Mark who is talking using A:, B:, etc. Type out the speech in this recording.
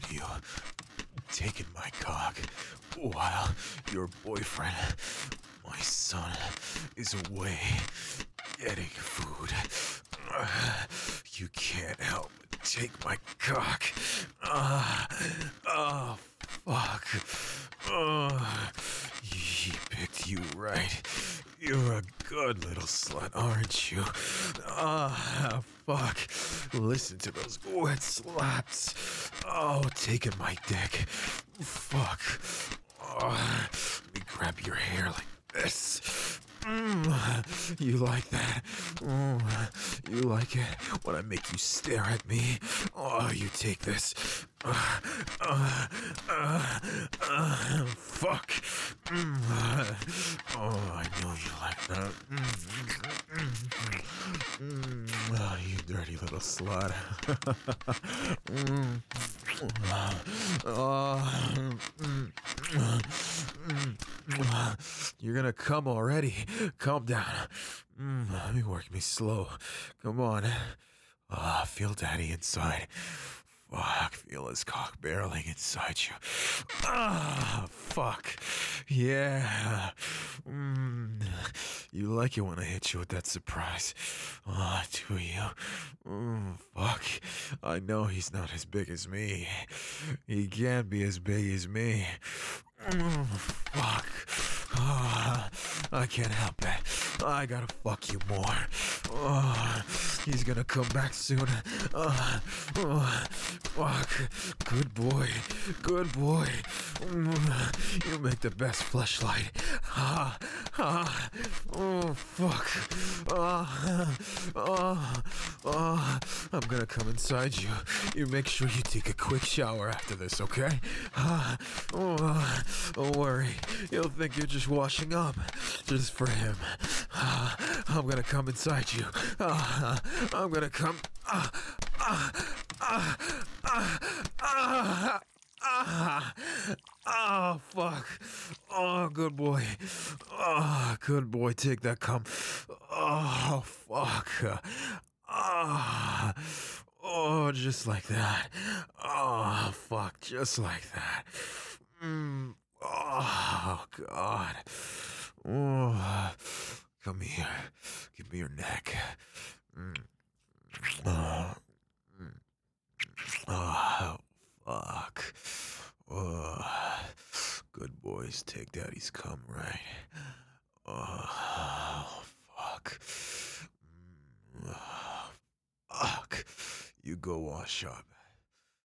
A: you taking my cock while your boyfriend, my son, is away getting food. You can't help but take my cock. Oh, fuck. He picked you right. You're a good little slut, aren't you? Fuck. Listen to those wet slaps. Oh, taking my dick. Fuck. Let me grab your hair like this. You like that? You like it when I make you stare at me? Oh, you take this. Fuck. Oh, I know you like that. You dirty little slut. You're gonna come already. Calm down. Let me work me slow. Come on. Feel daddy inside. Fuck, feel his cock barreling inside you. Fuck. Yeah. You like it when I hit you with that surprise. Do you? Fuck. I know he's not as big as me. He can't be as big as me. Fuck. I can't help it. I gotta fuck you more. He's gonna come back soon. Fuck. Good boy. Good boy. You make the best fleshlight. Oh, fuck. I'm gonna come inside you. You make sure you take a quick shower after this, okay? Don't worry. He'll think you're just washing up. Just for him. I'm gonna come inside you. I'm gonna come. Oh, fuck. Oh, good boy. Oh, good boy. Take that cum. Oh, fuck. Oh, just like that. Oh, fuck. Just like that. Oh, God. Oh, come here. Give me your neck. Oh, fuck. Oh, good boys take daddy's cum, right? Oh, fuck. Oh, fuck. You go wash up.